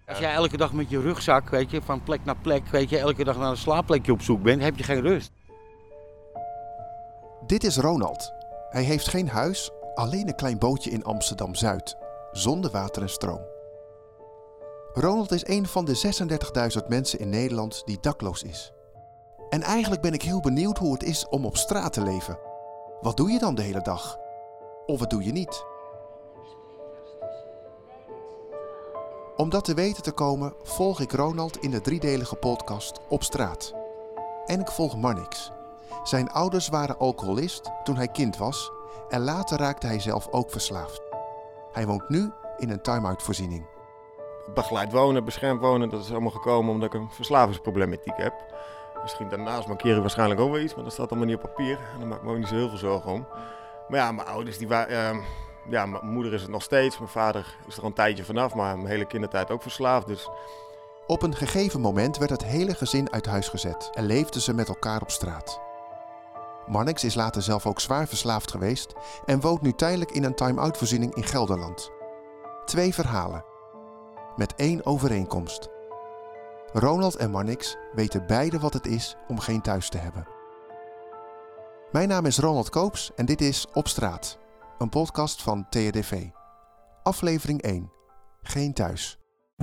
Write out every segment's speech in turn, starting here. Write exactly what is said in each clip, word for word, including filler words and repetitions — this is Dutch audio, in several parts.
Als jij elke dag met je rugzak, weet je, van plek naar plek, weet je, elke dag naar een slaapplekje op zoek bent, heb je geen rust. Dit is Ronald. Hij heeft geen huis, alleen een klein bootje in Amsterdam-Zuid, zonder water en stroom. Ronald is een van de zesendertigduizend mensen in Nederland die dakloos is. En eigenlijk ben ik heel benieuwd hoe het is om op straat te leven. Wat doe je dan de hele dag? Of wat doe je niet? Om dat te weten te komen, volg ik Ronald in de driedelige podcast Op Straat. En ik volg Marnix. Zijn ouders waren alcoholist toen hij kind was en later raakte hij zelf ook verslaafd. Hij woont nu in een time-out voorziening. Begeleid wonen, beschermd wonen, dat is allemaal gekomen omdat ik een verslavingsproblematiek heb. Misschien daarnaast markeer ik waarschijnlijk ook wel iets, maar dat staat allemaal niet op papier. En daar maak ik me ook niet zo heel veel zorgen om. Maar ja, mijn ouders, die waren, uh, ja, mijn moeder is het nog steeds. Mijn vader is er al een tijdje vanaf, maar mijn hele kindertijd ook verslaafd. Dus... Op een gegeven moment werd het hele gezin uit huis gezet en leefden ze met elkaar op straat. Marnix is later zelf ook zwaar verslaafd geweest en woont nu tijdelijk in een time-out voorziening in Gelderland. Twee verhalen, met één overeenkomst. Ronald en Marnix weten beide wat het is om geen thuis te hebben. Mijn naam is Ronald Koops en dit is Op Straat, een podcast van T R D V. Aflevering één, Geen thuis.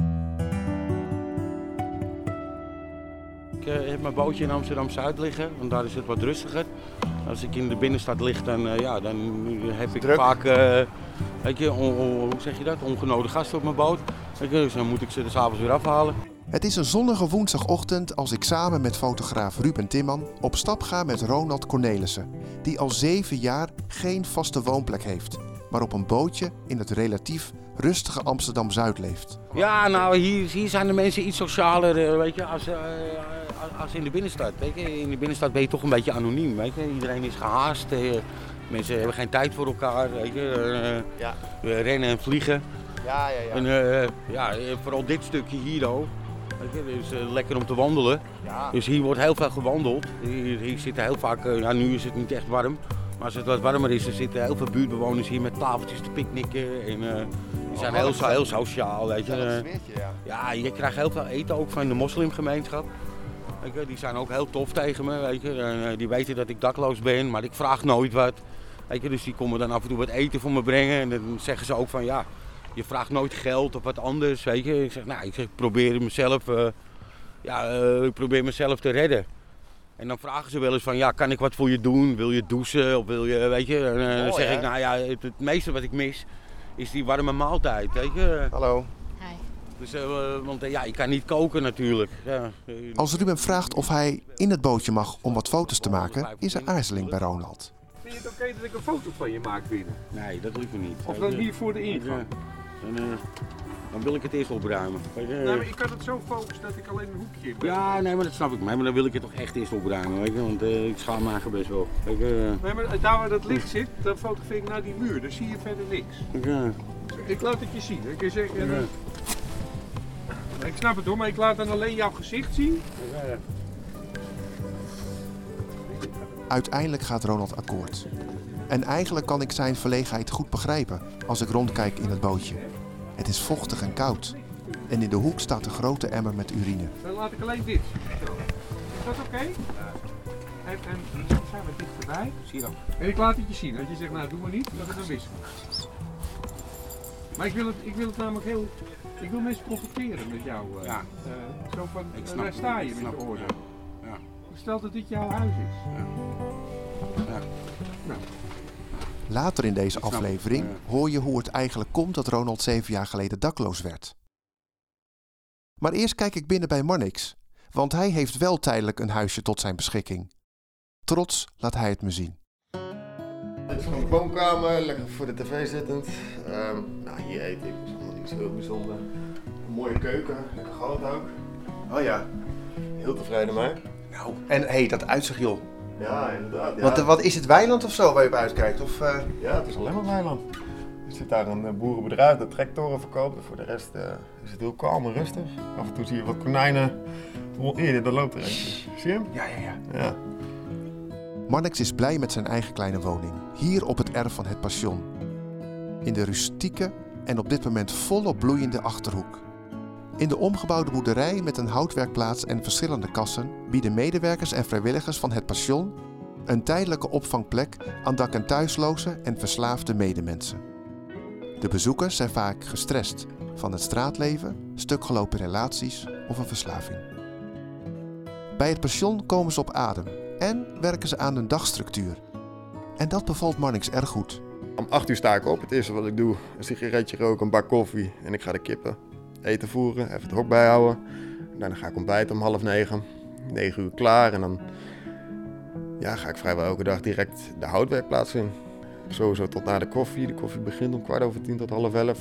Ik uh, heb mijn bootje in Amsterdam-Zuid liggen, want daar is het wat rustiger. Als ik in de binnenstad lig, dan, uh, ja, dan heb ik Druk. vaak, uh, weet je, on, on, hoe zeg je dat, ongenode gasten op mijn boot. Weet je, dus dan moet ik ze er 's avonds weer afhalen. Het is een zonnige woensdagochtend als ik samen met fotograaf Ruben Timman op stap ga met Ronald Cornelissen, die al zeven jaar geen vaste woonplek heeft, maar op een bootje in het relatief rustige Amsterdam-Zuid leeft. Ja, nou, hier, hier zijn de mensen iets socialer, uh, weet je, als, uh, als in de binnenstad. Weet je. In de binnenstad ben je toch een beetje anoniem, weet je. Iedereen is gehaast, uh, mensen hebben geen tijd voor elkaar, weet je. Uh, Ja. We rennen en vliegen. Ja, ja, ja. En uh, ja, vooral dit stukje hier ook. Het is uh, lekker om te wandelen. ja. Dus hier wordt heel veel gewandeld. Hier, hier zitten heel vaak, uh, ja, nu is het niet echt warm. Maar als het wat warmer is, er zitten heel veel buurtbewoners hier met tafeltjes te picknicken. En uh, die zijn heel, heel sociaal, weet je. Ja, dat Uh, sfeertje, ja. ja, je krijgt heel veel eten ook van de moslimgemeenschap. Weet je, die zijn ook heel tof tegen me, weet je. En, uh, die weten dat ik dakloos ben, maar ik vraag nooit wat. Weet je, dus die komen dan af en toe wat eten voor me brengen. En dan zeggen ze ook van, ja, je vraagt nooit geld of wat anders, weet je. Ik zeg, nou, ik zeg, ik probeer mezelf, uh, ja, uh, ik probeer mezelf te redden. En dan vragen ze wel eens van, ja, kan ik wat voor je doen? Wil je douchen of wil je, weet je. En uh, dan Oh, zeg ja. ik, nou ja, het, het meeste wat ik mis is die warme maaltijd, weet je. Hallo. Hi. Dus, uh, want uh, ja, je kan niet koken natuurlijk. Ja. Als Ruben vraagt of hij in het bootje mag om wat foto's te maken, is er aarzeling bij Ronald. Vind je het oké dat ik een foto van je maak binnen? Nee, dat lukt me niet. Of Weet dan je. hier voor de ingang? Ja. Dan, uh, dan wil ik het eerst opruimen. Weet je. Nee, maar ik kan het zo focussen dat ik alleen een hoekje ben. Ja, nee, maar dat snap ik. Maar dan wil ik het toch echt eerst opruimen, weet je. Want uh, ik schaam me eigenlijk best wel. Weet je. Nee, maar daar waar dat licht zit, dan fotografeer ik naar die muur. Dan zie je verder niks. Ja. Ik laat het je zien. Ik, kan zeggen, Ja. uh, ik snap het hoor, maar ik laat dan alleen jouw gezicht zien. Ja. Uiteindelijk gaat Ronald akkoord. En eigenlijk kan ik zijn verlegenheid goed begrijpen als ik rondkijk in het bootje. Het is vochtig en koud. En in de hoek staat een grote emmer met urine. Dan laat ik alleen dit. Zo. Is dat oké? En, en dan zijn we dichterbij. Zie je dat? En ik laat het je zien. Dat je zegt, nou doe maar niet, dat het dan wissel. Maar ik wil het, ik wil het namelijk heel... Ik wil mensen confronteren met jou. Uh, Ja. uh, zo van, Ik uh, snap daar sta je het, ik met snap de het, oordeel. Ja. Stel dat dit jouw huis is. Ja. Nou, Later in deze Ik snap het, aflevering ja. hoor je hoe het eigenlijk komt dat Ronald zeven jaar geleden dakloos werd. Maar eerst kijk ik binnen bij Marnix, want hij heeft wel tijdelijk een huisje tot zijn beschikking. Trots laat hij het me zien. Dit is mijn woonkamer, lekker voor de tv zittend. Um, nou, hier eet ik, dus allemaal niet zo heel bijzonder. Een mooie keuken, lekker groot ook. Oh ja. Heel tevreden mee. Nou, en hé, hey, dat uitzicht joh. Ja, inderdaad. Ja. Want uh, wat is het, weiland of zo waar je op uitkijkt? Of, uh... Ja, het is alleen maar weiland. Er zit daar een uh, boerenbedrijf dat tractoren verkoopt. En voor de rest uh, is het heel kalm en rustig. Af en toe zie je wat konijnen. Oh, eerder, daar loopt er eentje. Zie je hem? Ja, ja, ja. Ja. Marnix is blij met zijn eigen kleine woning, hier op het erf van het pension. In de rustieke en op dit moment volop bloeiende Achterhoek. In de omgebouwde boerderij met een houtwerkplaats en verschillende kassen bieden medewerkers en vrijwilligers van het pension een tijdelijke opvangplek aan dak- en thuisloze en verslaafde medemensen. De bezoekers zijn vaak gestrest van het straatleven, stukgelopen relaties of een verslaving. Bij het pension komen ze op adem en werken ze aan hun dagstructuur. En dat bevalt Marnix erg goed. Om acht uur sta ik op. Het eerste wat ik doe, een sigaretje roken, een bak koffie en ik ga de kippen eten voeren, even het hok bijhouden. Daarna ga ik ontbijten om half negen, negen uur klaar en dan ja, ga ik vrijwel elke dag direct de houtwerkplaats in. Sowieso tot na de koffie. De koffie begint om kwart over tien tot half elf.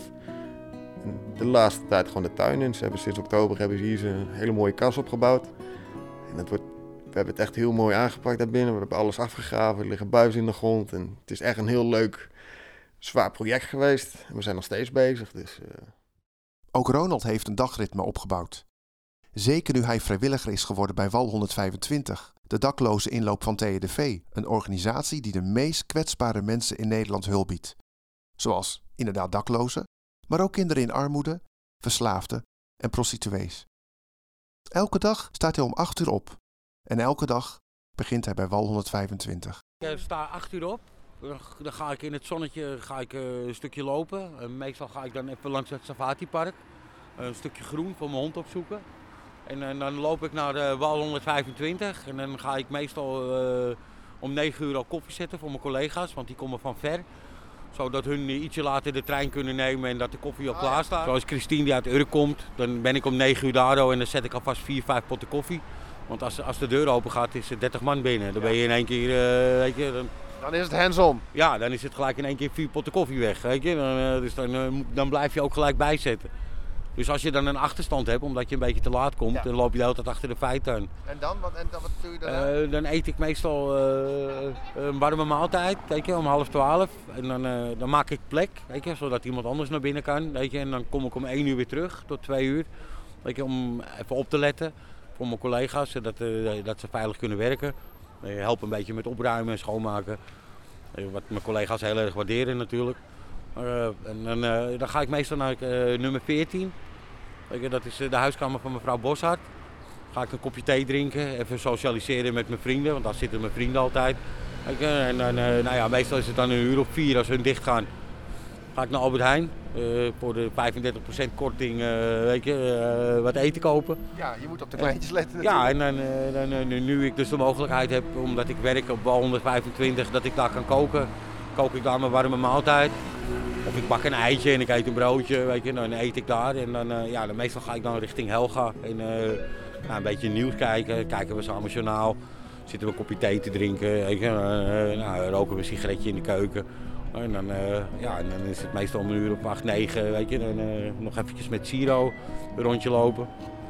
En de laatste tijd gewoon de tuin in. Ze hebben sinds oktober hebben ze hier een hele mooie kas opgebouwd. En het wordt, we hebben het echt heel mooi aangepakt daarbinnen. We hebben alles afgegraven, er liggen buizen in de grond. En het is echt een heel leuk, zwaar project geweest. En we zijn nog steeds bezig. Dus, uh... Ook Ronald heeft een dagritme opgebouwd. Zeker nu hij vrijwilliger is geworden bij Wal honderdvijfentwintig, de dakloze inloop van T E D V, een organisatie die de meest kwetsbare mensen in Nederland hulp biedt. Zoals inderdaad daklozen, maar ook kinderen in armoede, verslaafden en prostituees. Elke dag staat hij om acht uur op en elke dag begint hij bij Wal honderdvijfentwintig. Ik sta acht uur op, dan ga ik in het zonnetje ga ik een stukje lopen. Meestal ga ik dan even langs het safaripark, een stukje groen voor mijn hond opzoeken. En, en dan loop ik naar de Wal honderdvijfentwintig en dan ga ik meestal uh, om negen uur al koffie zetten voor mijn collega's, want die komen van ver. Zodat hun ietsje later de trein kunnen nemen en dat de koffie al klaar staat. Zoals Christine die uit Urk komt, dan ben ik om negen uur daar en dan zet ik alvast vier, vijf potten koffie. Want als, als de deur open gaat is er dertig man binnen. Dan ben je in één keer, uh, weet je... Dan, dan is het hands-on. Ja, dan is het gelijk in één keer vier potten koffie weg, weet je. Dan, uh, dus dan, uh, dan blijf je ook gelijk bijzetten. Dus als je dan een achterstand hebt, omdat je een beetje te laat komt, ja. Dan loop je de hele tijd achter de feiten aan. En dan? Wat, en dan, wat doe je dan? Uh, dan eet ik meestal uh, een warme maaltijd, weet je, om half twaalf. En dan, uh, dan maak ik plek, weet je, zodat iemand anders naar binnen kan. Weet je, en dan kom ik om één uur weer terug, tot twee uur. Weet je, om even op te letten voor mijn collega's, zodat uh, dat ze veilig kunnen werken. Uh, help een beetje met opruimen en schoonmaken. Uh, wat mijn collega's heel erg waarderen natuurlijk. Uh, en dan, uh, dan ga ik meestal naar uh, nummer veertien. Dat is de huiskamer van mevrouw Boshart. Ga ik een kopje thee drinken, even socialiseren met mijn vrienden, want daar zitten mijn vrienden altijd. En dan, uh, nou ja, meestal is het dan een uur of vier als hun dicht gaan. Ga ik naar Albert Heijn uh, voor de vijfendertig procent korting uh, weet je, uh, wat eten kopen. Ja, je moet op de kleintjes letten. Ja, en dan, uh, dan, uh, nu ik dus de mogelijkheid heb, omdat ik werk op Wal honderdvijfentwintig, dat ik daar kan koken, kook ik daar mijn warme maaltijd. Of ik bak een eitje en ik eet een broodje, weet je, dan eet ik daar. En dan, uh, ja, dan meestal ga ik dan richting Helga en uh, nou, een beetje nieuws kijken. Kijken we samen journaal, zitten we een kopje thee te drinken, weet je, uh, nou, roken we een sigaretje in de keuken. En dan, uh, ja, en dan is het meestal om een uur of acht, negen, weet je, dan uh, nog eventjes met Siro een rondje lopen.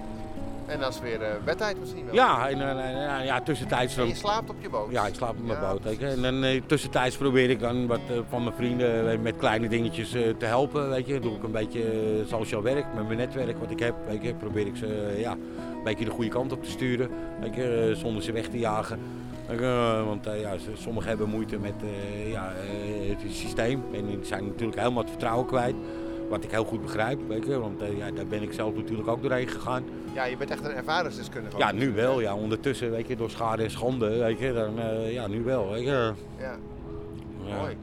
En dat is weer uh, bedtijd misschien wel? Ja, en, en, en ja, tussentijds... En je slaapt op je boot? Ja, ik slaap op mijn ja, boot. Weet je. En dan uh, tussentijds probeer ik dan wat uh, van mijn vrienden uh, met kleine dingetjes uh, te helpen. Weet je. Doe ik een beetje uh, sociaal werk met mijn netwerk wat ik heb. Weet je. Probeer ik ze uh, ja, een beetje de goede kant op te sturen, weet je, uh, zonder ze weg te jagen. Uh, want uh, ja, sommigen hebben moeite met uh, ja, uh, het systeem en die zijn natuurlijk helemaal het vertrouwen kwijt. Wat ik heel goed begrijp, weet je, want uh, ja, daar ben ik zelf natuurlijk ook doorheen gegaan. Ja, je bent echt een ervaringsdeskundige. Ja, nu wel. Ja. Ondertussen, weet je, door schade en schande, weet je, dan, uh, ja, nu wel. Weet je. Ja. Ja. Mooi.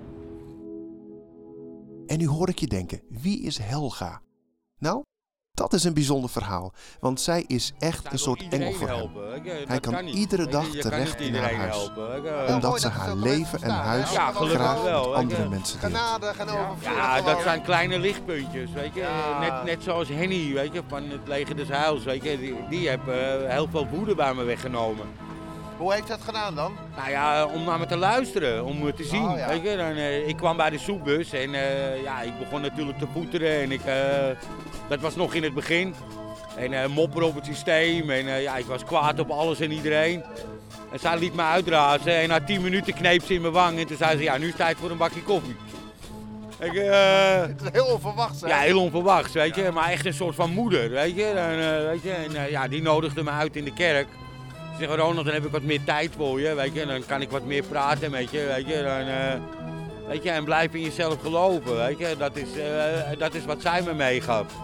En nu hoor ik je denken, wie is Helga? Nou, dat is een bijzonder verhaal, want zij is echt een soort engel voor hem. Hij kan iedere dag terecht in haar huis, omdat ze haar leven en huis graag met andere mensen deelt. Genade gaan over. Ja, dat zijn kleine lichtpuntjes, weet je. Net, net zoals Henny, weet je, van het leger des Heils, weet je. Die, die heeft uh, heel veel woede bij me weggenomen. Hoe heeft dat gedaan dan? Nou ja, om naar me te luisteren, om me te zien, oh, ja. weet je. Dan, uh, ik kwam bij de soepbus en uh, ja, ik begon natuurlijk te voeteren en ik, uh, dat was nog in het begin. En uh, mopperen op het systeem en uh, ja, ik was kwaad op alles en iedereen. En zij liet me uitrazen en na tien minuten kneep ze in mijn wang en toen zei ze, ja, nu is het tijd voor een bakje koffie. Ik, uh, het is heel onverwachts, hè? Ja, heel onverwachts, weet je, maar echt een soort van moeder, weet je. En, uh, weet je? En uh, ja, die nodigde me uit in de kerk. Ze zeggen, Ronald, dan heb ik wat meer tijd voor je, weet je, dan kan ik wat meer praten met je, weet je, dan, uh, weet je, en blijf in jezelf geloven, weet je, dat is, uh, dat is wat zij me meegaf.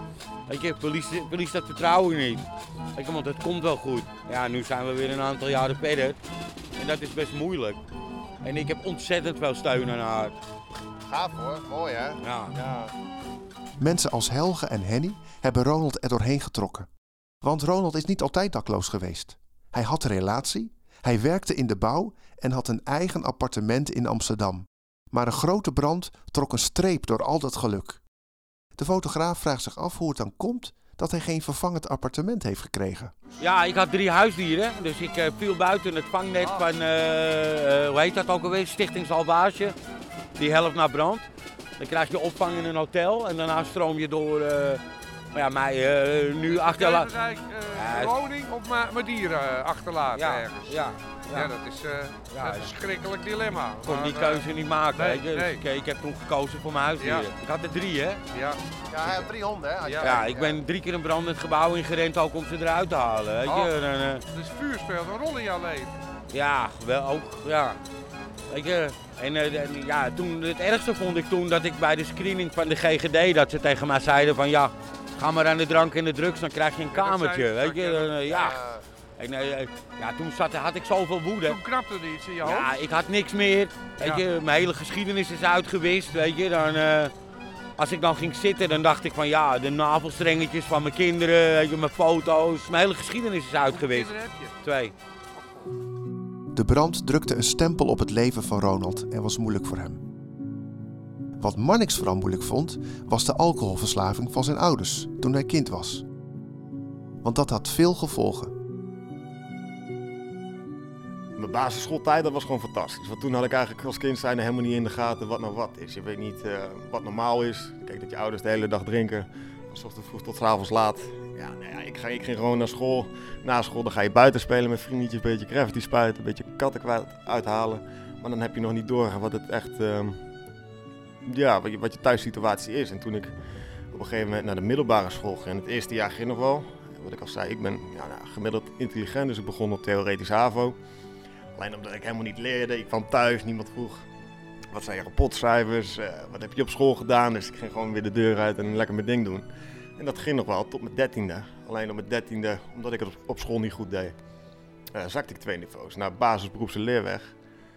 Weet je, verlies, verlies dat vertrouwen niet. Weet je, want het komt wel goed. Ja, nu zijn we weer een aantal jaren verder. En dat is best moeilijk. En ik heb ontzettend veel steun aan haar. Gaaf hoor, mooi hè? Ja. Ja. Mensen als Helge en Henny hebben Ronald er doorheen getrokken. Want Ronald is niet altijd dakloos geweest. Hij had een relatie, hij werkte in de bouw en had een eigen appartement in Amsterdam. Maar een grote brand trok een streep door al dat geluk. De fotograaf vraagt zich af hoe het dan komt dat hij geen vervangend appartement heeft gekregen. Ja, ik had drie huisdieren, dus ik uh, viel buiten het vangnet van, uh, uh, hoe heet dat ook alweer, Stichting Salvage. Die helpt naar brand. Dan krijg je opvang in een hotel en daarna stroom je door, uh, maar ja, mij uh, nu achterlaten. Je krijgt dus eigenlijk uh, woning of maar, maar dieren uh, achterlaten Ja, ergens. ja, Ja, ja. dat is uh, Ja, een verschrikkelijk dilemma. Ik kon die Maar, keuze niet maken. nee, weet je. Dus nee. ik, ik heb toen gekozen voor mijn huisdieren. Ja. Ik had er drie, hè? uh, Ja, Ja, hij had drie honden hè? Had je Ja. Ja, gezegd, ik ben drie keer een brandend gebouw ingerend ook om ze eruit te halen. Weet je. Oh. En, uh, dus vuur speelt een rol in jouw leven. ja, wel ook, ja. Weet je. En uh, en, ja, toen, het ergste vond ik toen dat ik bij de screening van de G G D, dat ze tegen mij zeiden van ja, ga maar aan de drank en de drugs, dan krijg je een Ja, dat kamertje, zei- weet je. ja, En, uh, ja. Ja. En, uh, ja, toen zat, had ik zoveel woede. Toen knapte er iets in je hoofd. Ja, ik had niks meer. Weet Ja. je, mijn hele geschiedenis is uitgewist, weet je. Dan, uh, als ik dan ging zitten, dan dacht ik van ja, de navelstrengetjes van mijn kinderen, weet je, mijn foto's. Mijn hele geschiedenis is uitgewist. Hoeveel kinderen heb je? Twee. De brand drukte een stempel op het leven van Ronald en was moeilijk voor hem. Wat Marnix vooral moeilijk vond, was de alcoholverslaving van zijn ouders toen hij kind was. Want dat had veel gevolgen. Mijn basisschooltijd, dat was gewoon fantastisch. Want toen had ik eigenlijk als kind zijn helemaal niet in de gaten wat nou wat is. Je weet niet uh, wat normaal is. Kijk dat je ouders de hele dag drinken. Van 's ochtends vroeg tot 's avonds laat. Ja, nou ja, ik, ga, ik ging gewoon naar school. Na school dan ga je buiten spelen met vriendjes. Een beetje crafty spuiten, een beetje kattenkwaad uithalen. Maar dan heb je nog niet door wat het echt... Uh, ja, wat je, wat je thuissituatie is. En toen ik op een gegeven moment naar de middelbare school ging. Het eerste jaar ging nog wel. Wat ik al zei, ik ben ja, nou, gemiddeld intelligent. Dus ik begon op theoretisch HAVO. Alleen omdat ik helemaal niet leerde, ik kwam thuis, niemand vroeg wat zijn je rapportcijfers, uh, wat heb je op school gedaan. Dus ik ging gewoon weer de deur uit en lekker mijn ding doen. En dat ging nog wel tot mijn dertiende. Alleen op mijn dertiende, omdat ik het op, op school niet goed deed, uh, zakte ik twee niveaus naar basis, beroeps en leerweg.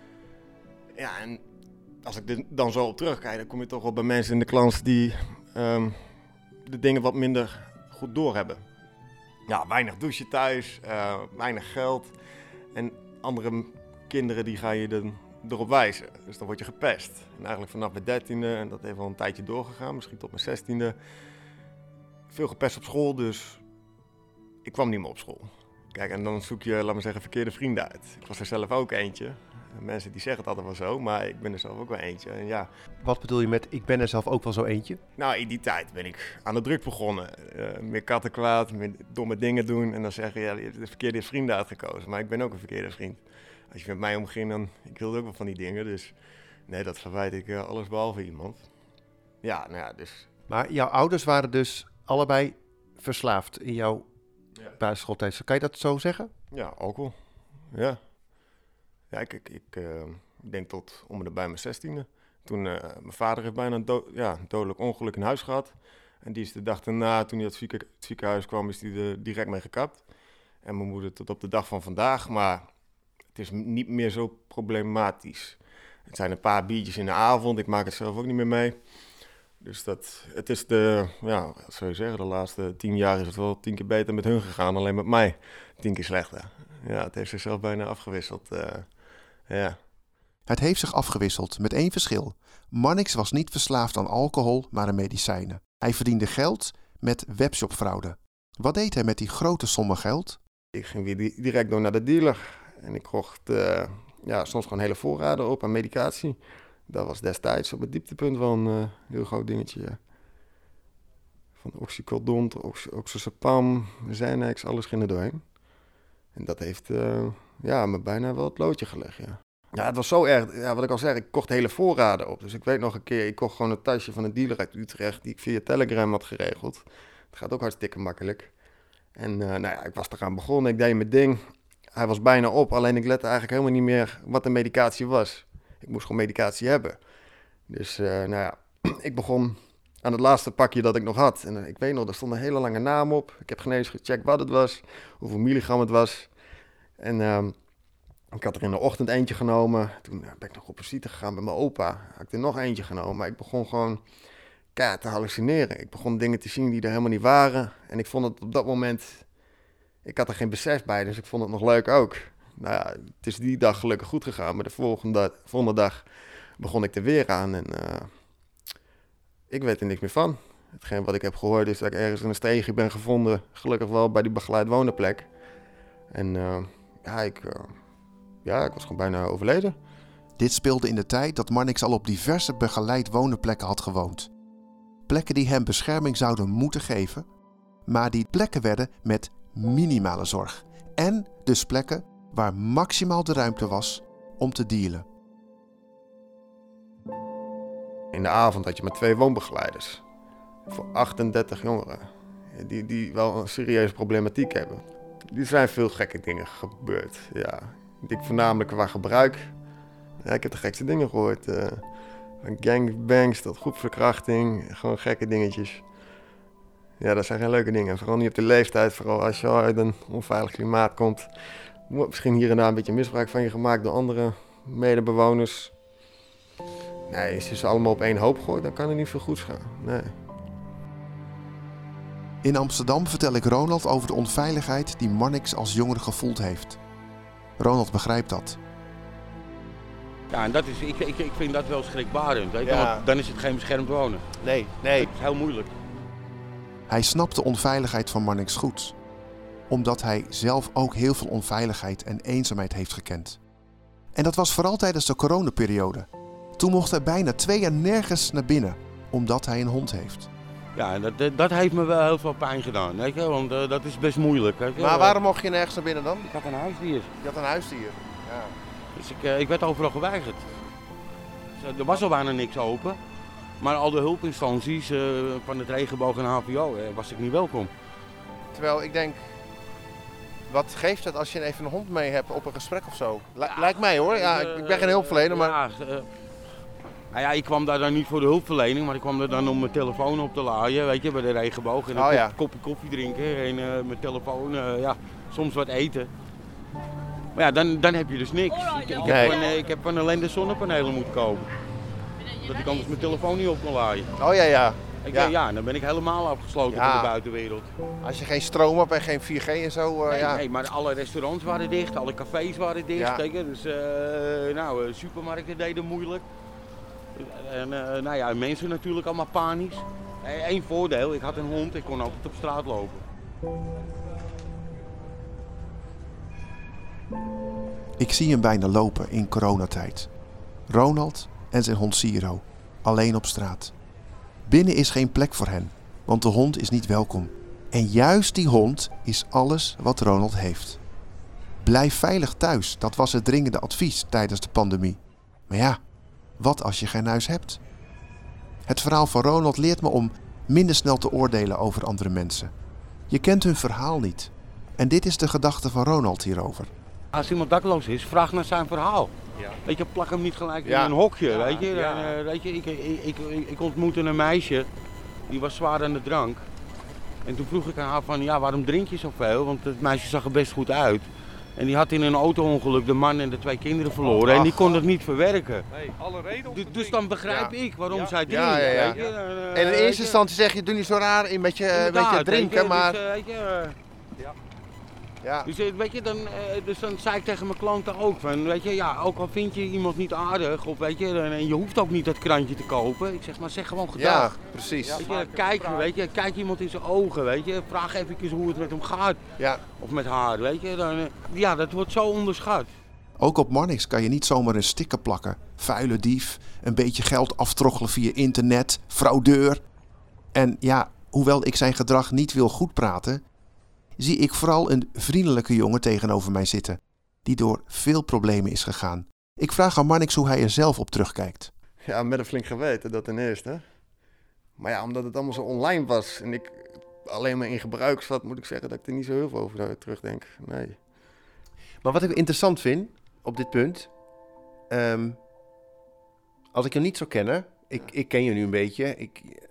Ja, en als ik er dan zo op terugkijk, dan kom je toch wel bij mensen in de klas die um, de dingen wat minder goed doorhebben. Ja, weinig douchen thuis, uh, weinig geld en andere kinderen die ga je dan erop wijzen. Dus dan word je gepest. En eigenlijk vanaf mijn dertiende, en dat heeft wel een tijdje doorgegaan, misschien tot mijn zestiende, veel gepest op school, dus ik kwam niet meer op school. Kijk, en dan zoek je, laat maar zeggen, verkeerde vrienden uit. Ik was er zelf ook eentje. Mensen die zeggen het altijd wel zo, maar ik ben er zelf ook wel eentje. En ja, Wat bedoel je met ik ben er zelf ook wel zo eentje? nou, in die tijd ben ik aan de druk begonnen. Uh, meer kattenkwaad, meer domme dingen doen. En dan zeggen ja, je hebt de verkeerde vrienden uitgekozen. Maar ik ben ook een verkeerde vriend. Als je met mij omging, dan... Ik wilde ook wel van die dingen, dus... Nee, dat verwijt ik uh, alles behalve iemand. Ja, nou ja, dus... Maar jouw ouders waren dus allebei verslaafd in jouw Ja. basisschooltijd. Kan je dat zo zeggen? Ja, alcohol. Ja. Ja, ik, ik, ik uh, denk tot om en bij mijn zestiende. Toen, uh, mijn vader heeft bijna een, do- ja, een dodelijk ongeluk in huis gehad. En die is de dag daarna, toen hij uit het, zieke, het ziekenhuis kwam, is hij er direct mee gekapt. En mijn moeder tot op de dag van vandaag, maar het is niet meer zo problematisch. Het zijn een paar biertjes in de avond, ik maak het zelf ook niet meer mee. Dus dat, het is de, ja, wat zou je zeggen, de laatste tien jaar is het wel tien keer beter met hun gegaan, alleen met mij tien keer slechter. Ja, het heeft zichzelf bijna afgewisseld, uh, ja. Het heeft zich afgewisseld met één verschil. Marnix was niet verslaafd aan alcohol, maar aan medicijnen. Hij verdiende geld met webshopfraude. Wat deed hij met die grote sommen geld? Ik ging weer di- direct door naar de dealer en ik kocht uh, ja, soms gewoon hele voorraden op aan medicatie. Dat was destijds op het dieptepunt wel een uh, heel groot dingetje. Ja. Van oxycodon, ox- oxazepam, Xanax, alles ging er doorheen. En dat heeft uh, ja, me bijna wel het loodje gelegd, ja. Ja, het was zo erg. Ja, wat ik al zeg, ik kocht hele voorraden op. Dus ik weet nog een keer, ik kocht gewoon een tasje van een dealer uit Utrecht die ik via Telegram had geregeld. Het gaat ook hartstikke makkelijk. En uh, nou ja, ik was eraan begonnen, ik deed mijn ding. Hij was bijna op, alleen ik lette eigenlijk helemaal niet meer wat de medicatie was. Ik moest gewoon medicatie hebben. Dus uh, nou ja, ik begon aan het laatste pakje dat ik nog had. En ik weet nog, daar stond een hele lange naam op. Ik heb geen eens gecheckt wat het was, hoeveel milligram het was. En um, ik had er in de ochtend eentje genomen. Toen ben ik nog op visite gegaan bij mijn opa. Had ik er nog eentje genomen, maar ik begon gewoon keihard te hallucineren. Ik begon dingen te zien die er helemaal niet waren. En ik vond het op dat moment... Ik had er geen besef bij, dus ik vond het nog leuk ook. Nou ja, het is die dag gelukkig goed gegaan. Maar de volgende, volgende dag begon ik er weer aan. En uh, ik weet er niks meer van. Hetgeen wat ik heb gehoord is dat ik ergens in een steegje ben gevonden. Gelukkig wel bij die begeleid wonenplek. En uh, ja, ik, uh, ja, ik was gewoon bijna overleden. Dit speelde in de tijd dat Marnix al op diverse begeleid wonenplekken had gewoond. Plekken die hem bescherming zouden moeten geven, maar die plekken werden met minimale zorg. En dus plekken waar maximaal de ruimte was om te dealen. In de avond had je maar twee woonbegeleiders. Voor achtendertig jongeren. Die, die wel een serieuze problematiek hebben. Er zijn veel gekke dingen gebeurd. Ja. Ik denk voornamelijk qua gebruik. Ja, ik heb de gekste dingen gehoord. Uh, van gangbangs tot groepsverkrachting. Gewoon gekke dingetjes. Ja, dat zijn geen leuke dingen. Vooral niet op de leeftijd. Vooral als je uit een onveilig klimaat komt. Er wordt misschien hier en daar een beetje misbruik van je gemaakt door andere medebewoners. Nee, als je ze allemaal op één hoop gooit, dan kan er niet veel goeds gaan. Nee. In Amsterdam vertel ik Ronald over de onveiligheid die Marnix als jongere gevoeld heeft. Ronald begrijpt dat. Ja, en dat is, ik, ik, ik vind dat wel schrikbarend. Weet je? Ja. Want dan is het geen beschermd wonen. Nee, nee. Dat is heel moeilijk. Hij snapt de onveiligheid van Marnix goed. Omdat hij zelf ook heel veel onveiligheid en eenzaamheid heeft gekend. En dat was vooral tijdens de coronaperiode. Toen mocht hij bijna twee jaar nergens naar binnen, omdat hij een hond heeft. Ja, en dat, dat heeft me wel heel veel pijn gedaan, weet je? Want uh, dat is best moeilijk. Weet je? Maar waarom mocht je nergens naar binnen dan? Ik had een huisdier. Je had een huisdier. Ja. Dus ik, uh, ik werd overal geweigerd. Dus, uh, er was al bijna niks open. Maar al de hulpinstanties uh, van het regenboog en H V O uh, was ik niet welkom. Terwijl ik denk, wat geeft het als je even een hond mee hebt op een gesprek of zo? L- lijkt mij hoor, ja, ik, ik ben geen hulpverlener, maar... Ja, uh, nou ja, ik kwam daar dan niet voor de hulpverlening, maar ik kwam er dan om mijn telefoon op te laaien, weet je, bij de regenboog. En een oh, kop, ja. kopje koffie drinken en uh, mijn telefoon, uh, ja, soms wat eten. Maar ja, dan, dan heb je dus niks. Ik, ik, Nee. heb van, uh, ik heb van een lende zonnepanelen moeten kopen. Dat ik anders mijn telefoon niet op kon laaien. Oh ja, ja. Ik, Ja. ja. ja, dan ben ik helemaal afgesloten Ja. van de buitenwereld. Als je geen stroom hebt en geen vier G en zo, uh, Nee, ja. nee, maar alle restaurants waren dicht, alle cafés waren dicht. Ja. Kijk, dus uh, nou, uh, supermarkten deden moeilijk. En uh, nou ja, mensen natuurlijk allemaal panisch. Eén voordeel, ik had een hond, ik kon altijd op straat lopen. Ik zie hem bijna lopen in coronatijd. Ronald en zijn hond Siro, alleen op straat. Binnen is geen plek voor hen, want de hond is niet welkom. En juist die hond is alles wat Ronald heeft. Blijf veilig thuis, dat was het dringende advies tijdens de pandemie. Maar ja, wat als je geen huis hebt? Het verhaal van Ronald leert me om minder snel te oordelen over andere mensen. Je kent hun verhaal niet. En dit is de gedachte van Ronald hierover. Als iemand dakloos is, vraag naar zijn verhaal. Ja. Weet je, plak hem niet gelijk Ja. in een hokje, Ja, weet je. ja. En, uh, weet je ik, ik, ik, ik, ik ontmoette een meisje, die was zwaar aan de drank. En toen vroeg ik aan haar van, ja, waarom drink je zoveel? Want het meisje zag er best goed uit. En die had in een auto-ongeluk de man en de twee kinderen verloren. En die kon het niet verwerken. Nee, alle reden om Dus, te dus drinken. dan begrijp Ja. ik waarom Ja. zij drinkt. Ja, ja, ja. Weet je? En, uh, En in weet eerste je, instantie zeg je, doe niet zo raar in met je, met je inderdaad, drinken, weet je, maar... Dus, uh, weet je, uh, Ja. Dus, eh, weet je, dan, eh, dus dan zei ik tegen mijn klanten ook van, weet je, ja, ook al vind je iemand niet aardig, of weet je, en je hoeft ook niet dat krantje te kopen. Ik zeg maar, zeg gewoon gedag. Ja, precies. Weet je, kijk, weet je, kijk iemand in zijn ogen, weet je, vraag even hoe het met hem gaat, Ja. of met haar, weet je. Dan, eh, ja, dat wordt zo onderschat. Ook op Marnix kan je niet zomaar een sticker plakken. Vuile dief, een beetje geld aftroggelen via internet, fraudeur. En ja, hoewel ik zijn gedrag niet wil goedpraten, zie ik vooral een vriendelijke jongen tegenover mij zitten, die door veel problemen is gegaan. Ik vraag aan Marnix hoe hij er zelf op terugkijkt. Ja, met een flink geweten, dat ten eerste. Maar ja, omdat het allemaal zo online was en ik alleen maar in gebruik zat, moet ik zeggen dat ik er niet zo heel veel over terugdenk. Nee. Maar wat ik interessant vind op dit punt, um, als ik hem niet zou kennen, ik, ik ken je nu een beetje, ik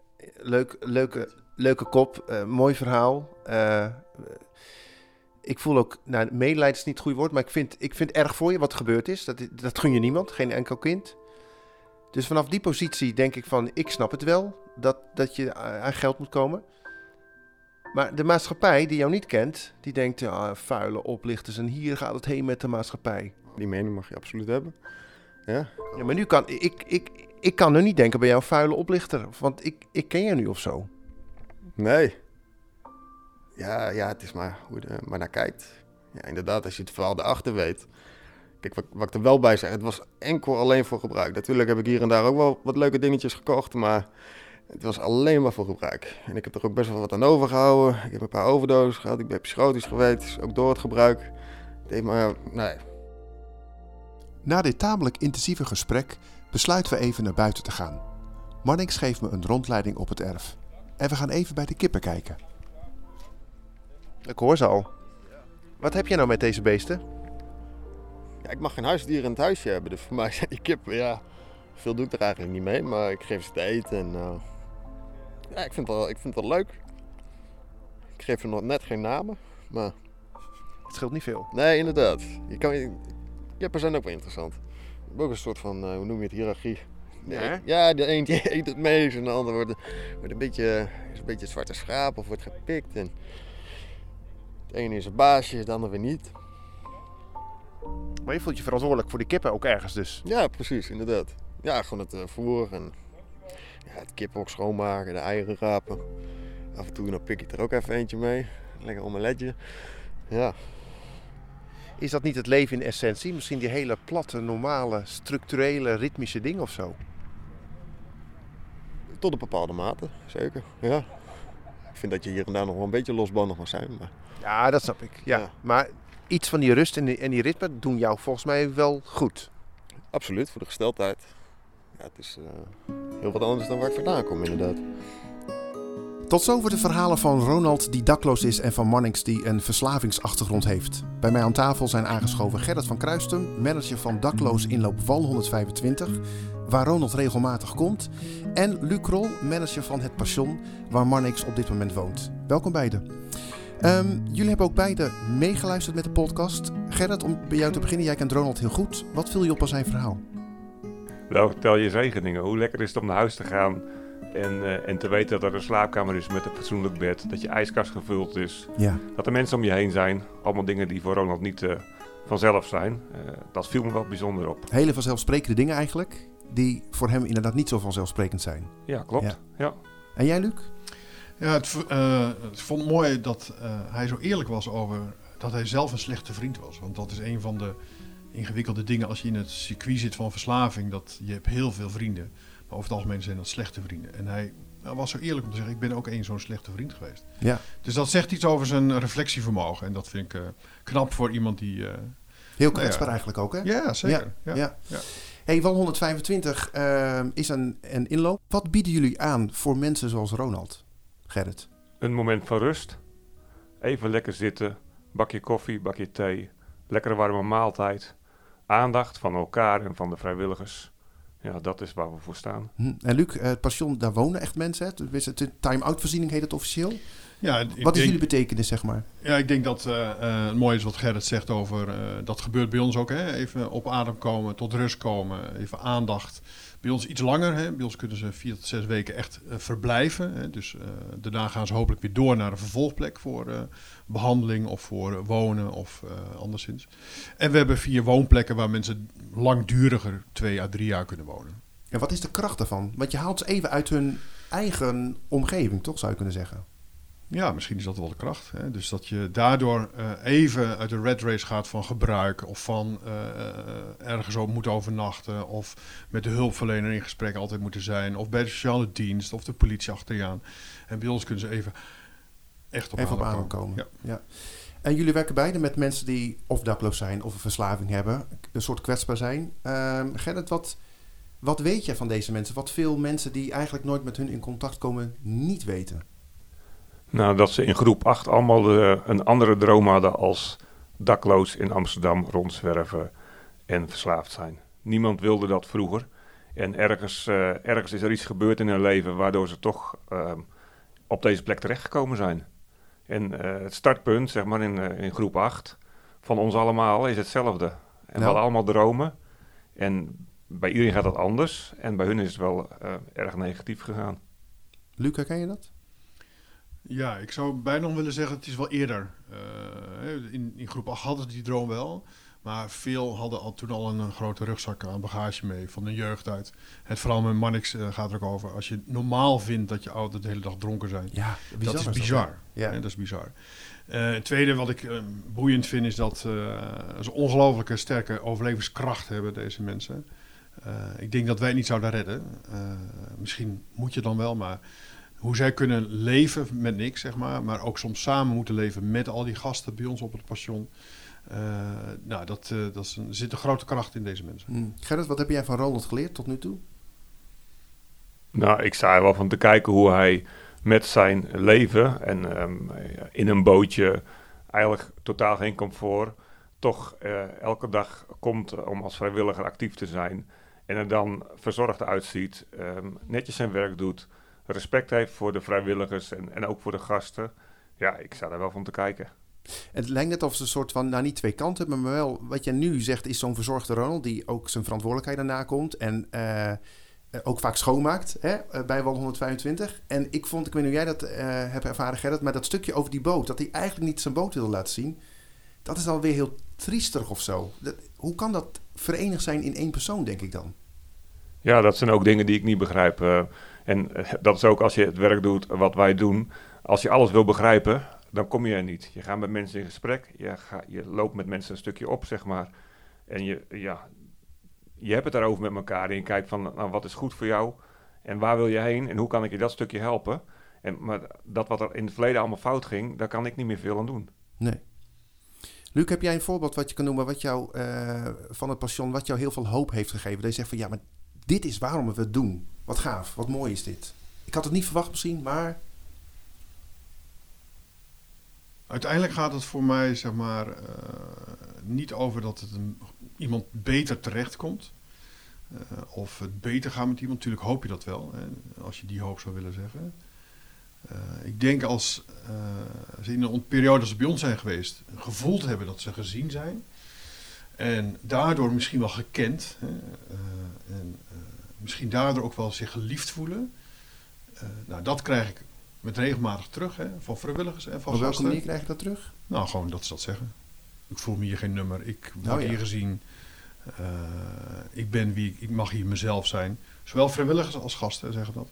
leuk, leuke, leuke kop, uh, mooi verhaal. Uh, ik voel ook, nou, medelijden is niet het goede woord, maar ik vind, ik vind erg voor je wat er gebeurd is. Dat, dat gun je niemand, geen enkel kind. Dus vanaf die positie denk ik van, ik snap het wel, dat, dat je aan geld moet komen. Maar de maatschappij die jou niet kent, die denkt, ja, vuile oplichters en hier gaat het heen met de maatschappij. Die mening mag je absoluut hebben. Ja, ja maar nu kan ik, ik, ik kan nu niet denken bij jou vuile oplichter, want ik, ik ken je nu of zo. Nee. Ja, ja, het is maar hoe je er maar naar kijkt. Ja, inderdaad, als je het verhaal erachter weet. Kijk, wat, wat ik er wel bij zeg, het was enkel alleen voor gebruik. Natuurlijk heb ik hier en daar ook wel wat leuke dingetjes gekocht, maar het was alleen maar voor gebruik. En ik heb er ook best wel wat aan overgehouden. Ik heb een paar overdoses gehad, ik ben psychotisch geweest, ook door het gebruik. Het maar, nee. Na dit tamelijk intensieve gesprek besluiten we even naar buiten te gaan. Marnix geeft me een rondleiding op het erf. En we gaan even bij de kippen kijken. Ik hoor ze al. Wat heb je nou met deze beesten? Ja, ik mag geen huisdieren in het huisje hebben, dus voor mij zijn die kippen, ja, veel doe ik er eigenlijk niet mee, maar ik geef ze te eten en uh, ja, ik vind, het wel, ik vind het wel leuk. Ik geef ze nog net geen namen, maar... Het scheelt niet veel. Nee, inderdaad. Je kan, kippen zijn ook wel interessant. Je hebt ook een soort van, uh, hoe noem je het, hiërarchie. Nee, Ja? ja, de een die eet het meest en de ander wordt, wordt een beetje, is een beetje het zwarte schaap of wordt gepikt. En het ene is een baasje, de ander weer niet. Maar je voelt je verantwoordelijk voor die kippen ook ergens dus. Ja, precies, inderdaad. Ja, gewoon het uh, voer en ja, het kippenhok schoonmaken, de eieren rapen. Af en toe dan pik ik er ook even eentje mee. Lekker omeletje. Ja. Is dat niet het leven in essentie? Misschien die hele platte, normale, structurele, ritmische ding of zo? Tot een bepaalde mate, zeker. Ja. Ik vind dat je hier en daar nog wel een beetje losbandig mag zijn. Maar... Ja, dat snap ik. Ja. Ja. Maar iets van die rust en die, en die ritme doen jou volgens mij wel goed. Absoluut, voor de gesteldheid. Ja, het is uh, heel wat anders dan waar ik vandaan kom, inderdaad. Tot zover de verhalen van Ronald die dakloos is en van Marnix die een verslavingsachtergrond heeft. Bij mij aan tafel zijn aangeschoven Gerrit van Kruistum, manager van dakloos inloop Wal honderdvijfentwintig, waar Ronald regelmatig komt. En Luc Krol, manager van Het Passion, waar Marnix op dit moment woont. Welkom beiden. Um, jullie hebben ook beiden meegeluisterd met de podcast. Gerrit, om bij jou te beginnen, jij kent Ronald heel goed. Wat viel je op aan zijn verhaal? Nou, vertel je zegeningen. Hoe lekker is het om naar huis te gaan en, uh, en te weten dat er een slaapkamer is met een fatsoenlijk bed, dat je ijskast gevuld is, ja. Dat er mensen om je heen zijn. Allemaal dingen die voor Ronald niet uh, vanzelf zijn. Uh, dat viel me wel bijzonder op. Hele vanzelfsprekende dingen eigenlijk, die voor hem inderdaad niet zo vanzelfsprekend zijn. Ja, klopt. Ja. Ja. En jij, Luc? Ja, het, uh, ik vond het mooi dat uh, hij zo eerlijk was over dat hij zelf een slechte vriend was. Want dat is een van de ingewikkelde dingen als je in het circuit zit van verslaving. Dat je hebt heel veel vrienden, maar over het algemeen zijn dat slechte vrienden. En hij was zo eerlijk om te zeggen, ik ben ook één zo'n slechte vriend geweest. Ja. Dus dat zegt iets over zijn reflectievermogen. En dat vind ik uh, knap voor iemand die... Uh, heel kwetsbaar nou ja, eigenlijk ook, hè? Ja, zeker. Ja. Ja. Ja. Ja. Hey, Wal honderdvijfentwintig uh, is een, een inloop. Wat bieden jullie aan voor mensen zoals Ronald? Gerrit? Een moment van rust. Even lekker zitten. Bakje koffie, bakje thee. Lekkere warme maaltijd. Aandacht van elkaar en van de vrijwilligers. Ja, dat is waar we voor staan. Hm. En Luc, uh, het Passion, daar wonen echt mensen. Hè? De time-out voorziening heet het officieel. Ja, wat is denk, jullie betekenis, zeg maar? Ja, ik denk dat uh, uh, het mooie is wat Gerrit zegt over... Uh, dat gebeurt bij ons ook, hè? Even op adem komen, tot rust komen, even aandacht. Bij ons iets langer, hè? Bij ons kunnen ze vier tot zes weken echt uh, verblijven. Hè? Dus uh, daarna gaan ze hopelijk weer door naar een vervolgplek voor uh, behandeling of voor uh, wonen of uh, anderszins. En we hebben vier woonplekken waar mensen langduriger twee à drie jaar kunnen wonen. En wat is de kracht daarvan? Want je haalt ze even uit hun eigen omgeving, toch, zou je kunnen zeggen? Ja, misschien is dat wel de kracht. Hè? Dus dat je daardoor uh, even uit de red race gaat van gebruik... of van uh, ergens op moeten overnachten... of met de hulpverlener in gesprek altijd moeten zijn... of bij de sociale dienst of de politie achter je aan. En bij ons kunnen ze even echt op even adem op adem komen. komen. Ja. Ja. En jullie werken beide met mensen die of dakloos zijn... of een verslaving hebben, een soort kwetsbaar zijn. Uh, Gerrit, wat, wat weet jij van deze mensen? Wat veel mensen die eigenlijk nooit met hun in contact komen niet weten? Nou, dat ze in groep acht allemaal de, een andere droom hadden als dakloos in Amsterdam rondzwerven en verslaafd zijn. Niemand wilde dat vroeger. En ergens, uh, ergens is er iets gebeurd in hun leven waardoor ze toch uh, op deze plek terechtgekomen zijn. En uh, het startpunt, zeg maar, in, uh, in groep acht van ons allemaal is hetzelfde. En nou. We hadden allemaal dromen. En bij iedereen gaat dat anders. En bij hun is het wel uh, erg negatief gegaan. Luc, herken je dat? Ja, ik zou bijna nog willen zeggen, het is wel eerder. Uh, in, in groep acht hadden ze die droom wel. Maar veel hadden al, toen al een, een grote rugzak aan bagage mee van de jeugd uit. Het vooral met Marnix uh, gaat er ook over. Als je normaal vindt dat je ouders de hele dag dronken zijn. Ja, bizar, dat is bizar. Dat, ja. Ja, dat is bizar. Uh, het tweede wat ik uh, boeiend vind is dat uh, ze ongelooflijke sterke overlevingskracht hebben, deze mensen. Uh, ik denk dat wij het niet zouden redden. Uh, misschien moet je dan wel, maar hoe zij kunnen leven met niks, zeg maar. Maar ook soms samen moeten leven met al die gasten bij ons op het pension. Uh, nou, dat, uh, dat is een, er zit een grote kracht in deze mensen. Hmm. Gerrit, wat heb jij van Ronald geleerd tot nu toe? Nou, ik sta er wel van te kijken hoe hij met zijn leven en um, in een bootje eigenlijk totaal geen comfort, toch uh, elke dag komt om als vrijwilliger actief te zijn en er dan verzorgd uitziet, um, netjes zijn werk doet, respect heeft voor de vrijwilligers en, en ook voor de gasten. Ja, ik sta er wel van te kijken. Het lijkt net of ze een soort van, nou niet twee kanten, maar wel wat jij nu zegt is zo'n verzorgde Ronald die ook zijn verantwoordelijkheid daarna komt en uh, ook vaak schoonmaakt hè, bij Wal honderdvijfentwintig. En ik vond, ik weet niet hoe jij dat uh, hebt ervaren Gerrit, maar dat stukje over die boot, dat hij eigenlijk niet zijn boot wilde laten zien, dat is dan weer heel triesterig of zo. Dat, hoe kan dat verenigd zijn in één persoon, denk ik dan? Ja, dat zijn ook dingen die ik niet begrijp. Uh, en uh, dat is ook als je het werk doet wat wij doen, als je alles wil begrijpen, dan kom je er niet. Je gaat met mensen in gesprek, je, ga, je loopt met mensen een stukje op, zeg maar. En je, ja, je hebt het daarover met elkaar en je kijkt van, nou, wat is goed voor jou? En waar wil je heen? En hoe kan ik je dat stukje helpen? En, maar dat wat er in het verleden allemaal fout ging, daar kan ik niet meer veel aan doen. Nee. Luc, heb jij een voorbeeld wat je kan noemen wat jou, uh, van het passion, wat jou heel veel hoop heeft gegeven? Dat je zegt van, ja, maar dit is waarom we het doen. Wat gaaf, wat mooi is dit. Ik had het niet verwacht misschien, maar... Uiteindelijk gaat het voor mij, zeg maar, uh, niet over dat het een, iemand beter terechtkomt. Uh, of het beter gaat met iemand. Natuurlijk hoop je dat wel, hè, als je die hoop zou willen zeggen. Uh, ik denk als uh, ze in een periode als ze bij ons zijn geweest, gevoeld hebben dat ze gezien zijn. En daardoor misschien wel gekend. Hè, uh, en uh, misschien daardoor ook wel zich geliefd voelen. Uh, nou, dat krijg ik met regelmatig terug, hè, van vrijwilligers en van Op welke gasten. manier krijg je dat terug? Nou, gewoon dat ze dat zeggen. Ik voel me hier geen nummer. Ik word oh, ja. hier gezien. Uh, ik ben wie ik, ik mag hier mezelf zijn. Zowel vrijwilligers als gasten zeggen dat.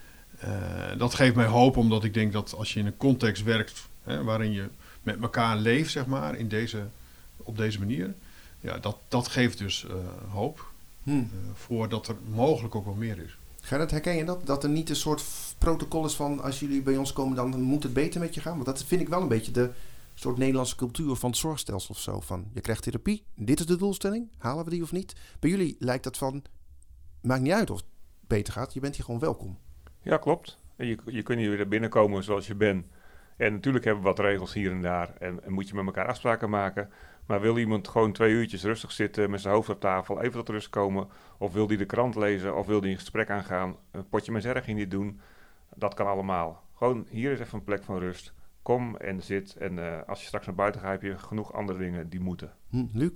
Uh, dat geeft mij hoop, omdat ik denk dat als je in een context werkt, hè, waarin je met elkaar leeft, zeg maar, in deze, op deze manier, ja, dat, dat geeft dus uh, hoop. Hmm. Uh, voor dat er mogelijk ook wel meer is. Gerrit, herken je dat? Dat er niet een soort protocol is van, als jullie bij ons komen, dan moet het beter met je gaan? Want dat vind ik wel een beetje de soort Nederlandse cultuur van het zorgstelsel of zo. Van, je krijgt therapie, dit is de doelstelling, halen we die of niet? Bij jullie lijkt dat van, maakt niet uit of het beter gaat, je bent hier gewoon welkom. Ja, klopt. En je, je kunt hier weer binnenkomen zoals je bent. En natuurlijk hebben we wat regels hier en daar. En, en moet je met elkaar afspraken maken. Maar wil iemand gewoon twee uurtjes rustig zitten met zijn hoofd op tafel, even tot rust komen? Of wil die de krant lezen? Of wil die een gesprek aangaan? Een potje met zerg in die doen? Dat kan allemaal. Gewoon, hier is even een plek van rust. Kom en zit. En uh, als je straks naar buiten gaat, heb je genoeg andere dingen die moeten. Hm, Luc?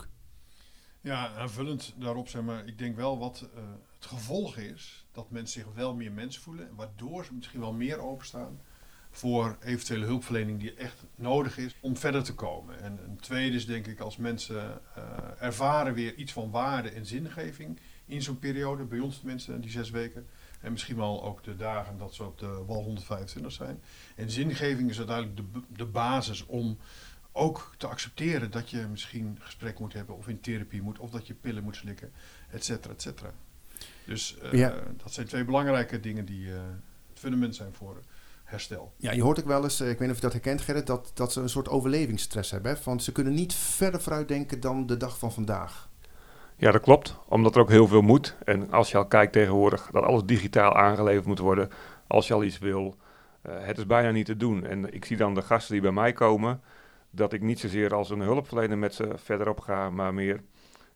Ja, aanvullend daarop, zeg maar, ik denk wel wat uh, het gevolg is, dat mensen zich wel meer mens voelen, waardoor ze misschien wel meer openstaan voor eventuele hulpverlening die echt nodig is om verder te komen. En een tweede is denk ik als mensen uh, ervaren weer iets van waarde en zingeving in zo'n periode, bij ons tenminste, die zes weken, en misschien wel ook de dagen dat ze op de Wal honderdvijfentwintig zijn. En zingeving is uiteindelijk de, de basis om ook te accepteren dat je misschien gesprek moet hebben of in therapie moet, of dat je pillen moet slikken, et cetera, et cetera. Dus uh, ja. dat zijn twee belangrijke dingen die uh, het fundament zijn voor herstel. Ja, je hoort ook wel eens, ik weet niet of je dat herkent Gerrit, dat, dat ze een soort overlevingsstress hebben. Hè? Want ze kunnen niet verder vooruit denken dan de dag van vandaag. Ja, dat klopt. Omdat er ook heel veel moet. En als je al kijkt tegenwoordig dat alles digitaal aangeleverd moet worden, als je al iets wil, uh, het is bijna niet te doen. En ik zie dan de gasten die bij mij komen, dat ik niet zozeer als een hulpverlener met ze verderop ga, maar meer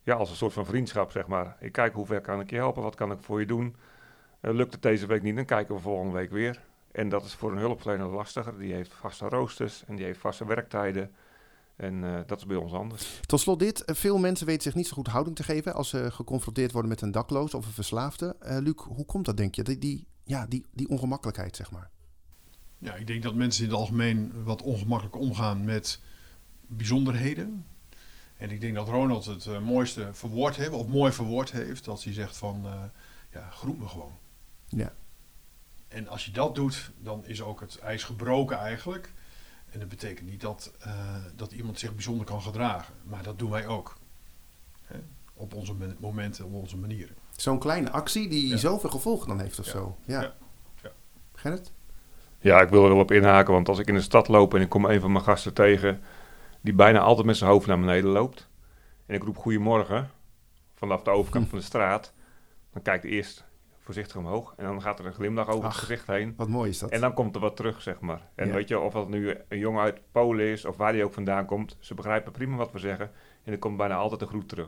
ja, als een soort van vriendschap, zeg maar. Ik kijk hoe ver kan ik je helpen, wat kan ik voor je doen. Uh, lukt het deze week niet, dan kijken we volgende week weer. En dat is voor een hulpverlener lastiger. Die heeft vaste roosters en die heeft vaste werktijden. En uh, dat is bij ons anders. Tot slot dit. Veel mensen weten zich niet zo goed houding te geven als ze geconfronteerd worden met een dakloos of een verslaafde. Uh, Luc, hoe komt dat, denk je? Die, die, ja, die, die ongemakkelijkheid, zeg maar. Ja, ik denk dat mensen in het algemeen wat ongemakkelijk omgaan met bijzonderheden. En ik denk dat Ronald het uh, mooiste verwoord heeft, of mooi verwoord heeft, dat hij zegt van, uh, ja, groet me gewoon. Ja. En als je dat doet, dan is ook het ijs gebroken eigenlijk. En dat betekent niet dat, uh, dat iemand zich bijzonder kan gedragen. Maar dat doen wij ook. Hè? Op onze momenten, op onze manieren. Zo'n kleine actie die ja. zoveel gevolgen dan heeft of ja. zo. Ja. Ja. Ja. Gerrit? Ja, ik wil er wel op inhaken, want als ik in de stad loop en ik kom een van mijn gasten tegen die bijna altijd met zijn hoofd naar beneden loopt. En ik roep goedemorgen vanaf de overkant hm. van de straat. Dan kijkt hij eerst voorzichtig omhoog. En dan gaat er een glimlach over Ach, het gezicht heen. Wat mooi is dat. En dan komt er wat terug, zeg maar. En ja. weet je, of dat nu een jongen uit Polen is of waar hij ook vandaan komt. Ze begrijpen prima wat we zeggen. En er komt bijna altijd een groet terug.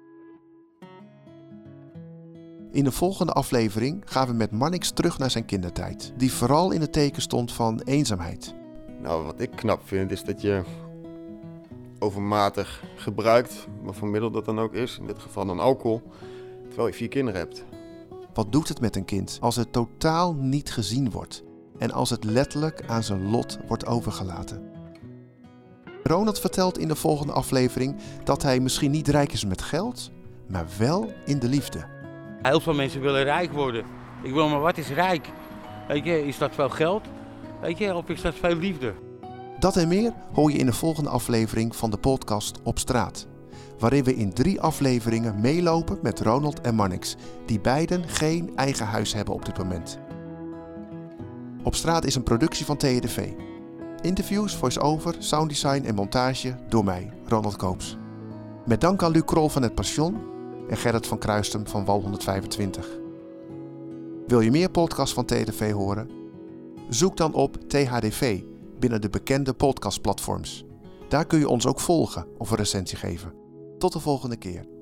In de volgende aflevering gaan we met Marnix terug naar zijn kindertijd. Die vooral in het teken stond van eenzaamheid. Nou, wat ik knap vind is dat je overmatig gebruikt, wat voor middel dat dan ook is, in dit geval dan alcohol, terwijl je vier kinderen hebt. Wat doet het met een kind als het totaal niet gezien wordt en als het letterlijk aan zijn lot wordt overgelaten? Ronald vertelt in de volgende aflevering dat hij misschien niet rijk is met geld, maar wel in de liefde. Heel veel mensen willen rijk worden. Ik wil maar, wat is rijk? Weet je, is dat veel geld? Weet je, of is dat veel liefde? Dat en meer hoor je in de volgende aflevering van de podcast Op Straat. Waarin we in drie afleveringen meelopen met Ronald en Marnix, die beiden geen eigen huis hebben op dit moment. Op Straat is een productie van T H D V. Interviews, voice-over, sounddesign en montage door mij, Ronald Koops. Met dank aan Luc Krol van Het Passion en Gerrit van Kruistum van Wal honderdvijfentwintig. Wil je meer podcasts van T H D V horen? Zoek dan op T H D V binnen de bekende podcastplatforms. Daar kun je ons ook volgen of een recensie geven. Tot de volgende keer.